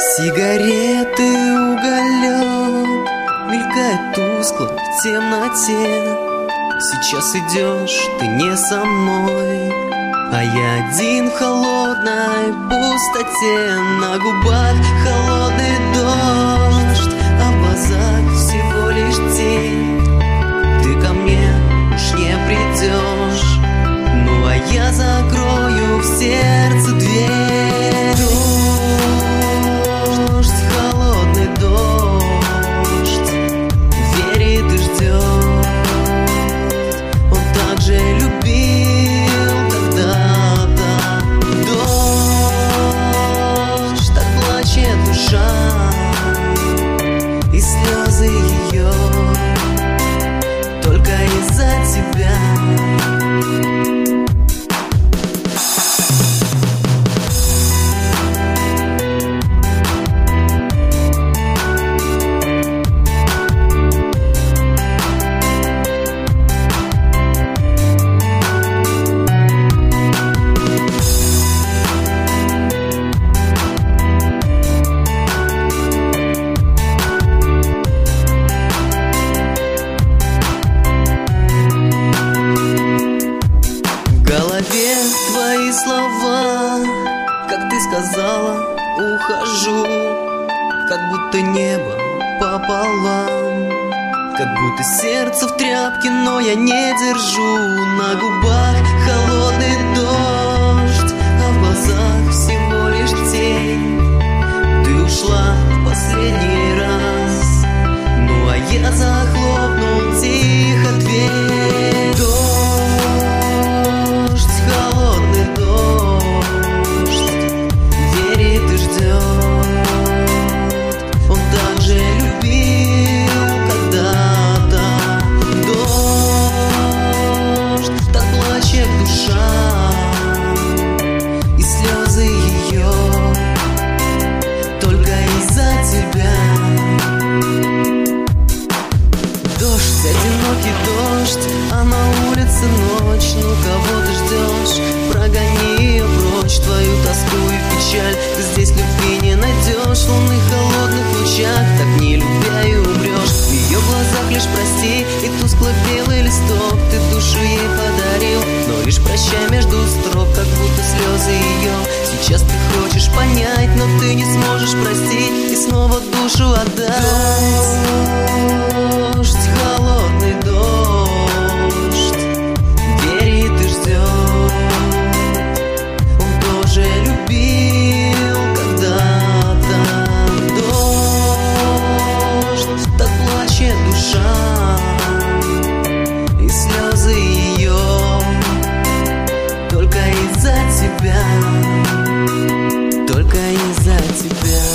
Сигареты, уголек мелькает тускло в темноте. Сейчас идешь ты не со мной, а я один в холодной пустоте. На губах холодный дождь, а в глазах всего лишь тень. Ты ко мне уж не придешь, ну а я закрою в сердце дверь. Дождь, холодный дождь, верит и ждет. Он так же любил когда-то. Дождь, так плачет душа, и слезы ее только из-за тебя. Твои слова, как ты сказала, ухожу, как будто небо пополам, как будто сердце в тряпке, но я не держу. На губах холодный дождь, а в глазах всего лишь тень. Ты ушла в последний раз, ну а я захлопнул тихо дверь. Холодный дождь, верит и ждет. Он так же любил когда-то. Дождь, так плачет душа, и слезы ее только из-за тебя. Дождь, одинокий дождь, а на улице ночь. Ну кого ты ждешь? Прогони ее прочь, твою тоску и печаль. Ты здесь любви не найдешь, в лунных холодных лучах. Так не любя и умрешь. В ее глазах лишь прости и тускло-белый листок. Ты душу ей подарил, но лишь прощай между строк, как будто слезы ее. Сейчас ты хочешь понять, но ты не сможешь простить и снова душу отдать. Дождь, холодный дождь, верит и ждет. Он тоже любил когда-то. Дождь, так плачет душа, и слезы ее только из-за тебя, только из-за тебя.